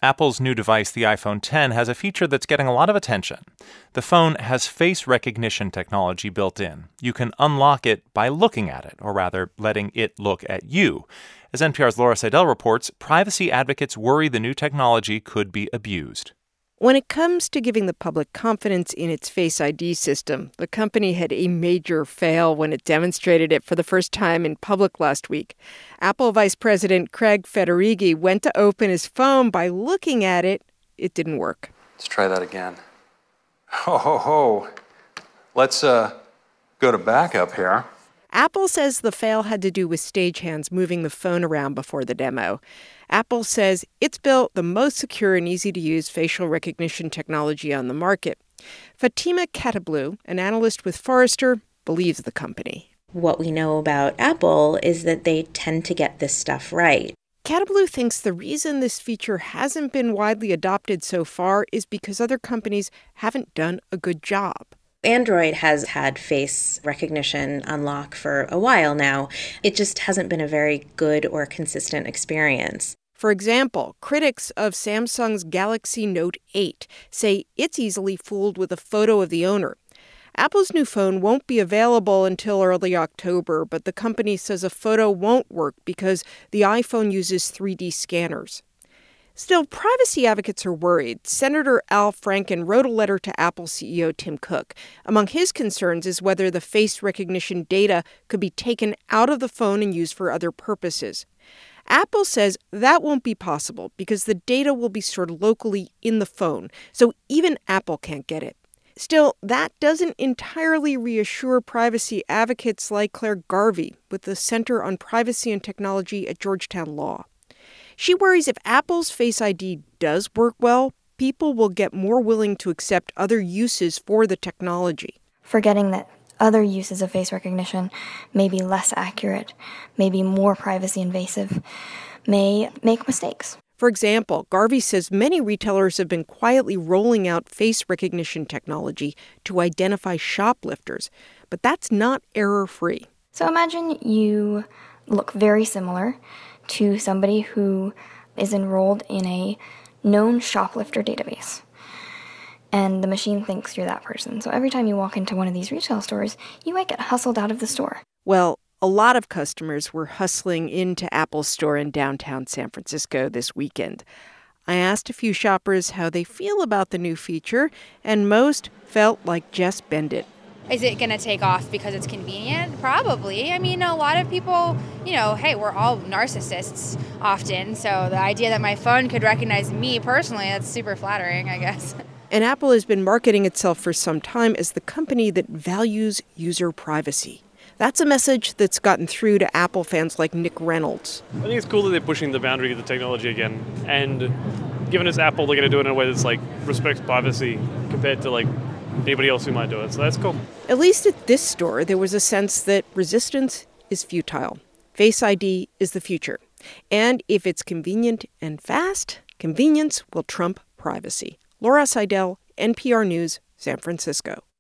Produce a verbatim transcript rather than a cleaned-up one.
Apple's new device, the iPhone ten, has a feature that's getting a lot of attention. The phone has face recognition technology built in. You can unlock it by looking at it, or rather, letting it look at you. As N P R's Laura Seidel reports, privacy advocates worry the new technology could be abused. When it comes to giving the public confidence in its Face I D system, the company had a major fail when it demonstrated it for the first time in public last week. Apple Vice President Craig Federighi went to open his phone by looking at it. It didn't work. Let's try that again. Ho, ho, ho. Let's uh, go to backup here. Apple says the fail had to do with stagehands moving the phone around before the demo. Apple says it's built the most secure and easy-to-use facial recognition technology on the market. Fatima Katablu, an analyst with Forrester, believes the company. What we know about Apple is that they tend to get this stuff right. Katablu thinks the reason this feature hasn't been widely adopted so far is because other companies haven't done a good job. Android has had face recognition unlock for a while now. It just hasn't been a very good or consistent experience. For example, critics of Samsung's Galaxy Note eight say it's easily fooled with a photo of the owner. Apple's new phone won't be available until early October, but the company says a photo won't work because the iPhone uses three D scanners. Still, privacy advocates are worried. Senator Al Franken wrote a letter to Apple C E O Tim Cook. Among his concerns is whether the face recognition data could be taken out of the phone and used for other purposes. Apple says that won't be possible because the data will be stored locally in the phone, so even Apple can't get it. Still, that doesn't entirely reassure privacy advocates like Claire Garvey with the Center on Privacy and Technology at Georgetown Law. She worries if Apple's Face I D does work well, people will get more willing to accept other uses for the technology. Forgetting that other uses of face recognition may be less accurate, may be more privacy invasive, may make mistakes. For example, Garvey says many retailers have been quietly rolling out face recognition technology to identify shoplifters, but that's not error-free. So imagine you look very similar to somebody who is enrolled in a known shoplifter database. And the machine thinks you're that person. So every time you walk into one of these retail stores, you might get hustled out of the store. Well, a lot of customers were hustling into Apple's store in downtown San Francisco this weekend. I asked a few shoppers how they feel about the new feature, and most felt like Jess Bendit. Is it going to take off because it's convenient? Probably. I mean, a lot of people, you know, hey, we're all narcissists often. So the idea that my phone could recognize me personally, that's super flattering, I guess. And Apple has been marketing itself for some time as the company that values user privacy. That's a message that's gotten through to Apple fans like Nick Reynolds. I think it's cool that they're pushing the boundary of the technology again. And given it's Apple, they're going to do it in a way that's like respects privacy compared to like anybody else who might do it. So that's cool. At least at this store, there was a sense that resistance is futile. Face I D is the future. And if it's convenient and fast, convenience will trump privacy. Laura Seidel, N P R News, San Francisco.